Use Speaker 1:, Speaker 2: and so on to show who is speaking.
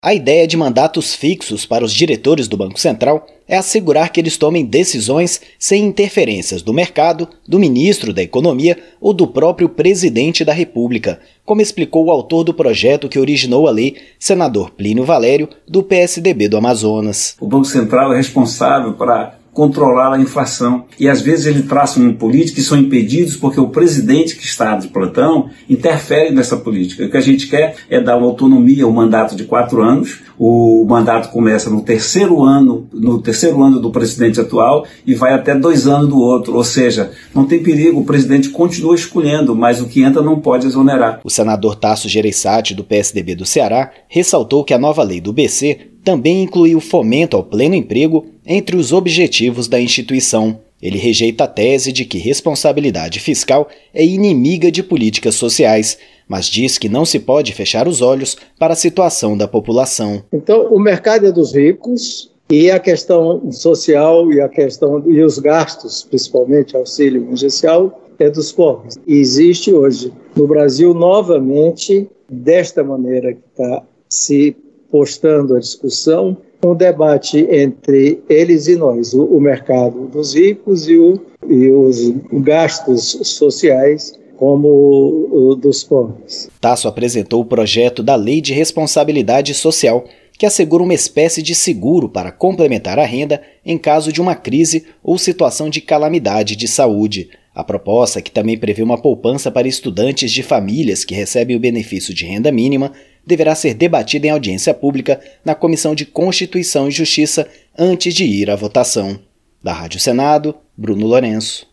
Speaker 1: A ideia de mandatos fixos para os diretores do Banco Central é assegurar que eles tomem decisões sem interferências do mercado, do ministro da Economia ou do próprio presidente da República, como explicou o autor do projeto que originou a lei, senador Plínio Valério, do PSDB do Amazonas.
Speaker 2: O Banco Central é responsável para controlar a inflação. E às vezes ele traça uma política que são impedidos porque o presidente que está de plantão interfere nessa política. O que a gente quer é dar uma autonomia ao mandato de 4 anos. O mandato começa no terceiro ano do presidente atual e vai até 2 anos do outro. Ou seja, não tem perigo, o presidente continua escolhendo, mas o que entra não pode exonerar.
Speaker 1: O senador Tasso Gereissati, do PSDB do Ceará, ressaltou que a nova lei do BC também inclui o fomento ao pleno emprego entre os objetivos da instituição. Ele rejeita a tese de que responsabilidade fiscal é inimiga de políticas sociais, mas diz que não se pode fechar os olhos para a situação da população.
Speaker 3: Então, o mercado é dos ricos e a questão social e os gastos, principalmente auxílio emergencial, é dos pobres. E existe hoje no Brasil novamente, desta maneira que está se postando a discussão, um debate entre eles e nós, o mercado dos ricos e os gastos sociais como o dos pobres.
Speaker 1: Tasso apresentou o projeto da Lei de Responsabilidade Social, que assegura uma espécie de seguro para complementar a renda em caso de uma crise ou situação de calamidade de saúde. A proposta, que também prevê uma poupança para estudantes de famílias que recebem o benefício de renda mínima, deverá ser debatida em audiência pública na Comissão de Constituição e Justiça antes de ir à votação. Da Rádio Senado, Bruno Lourenço.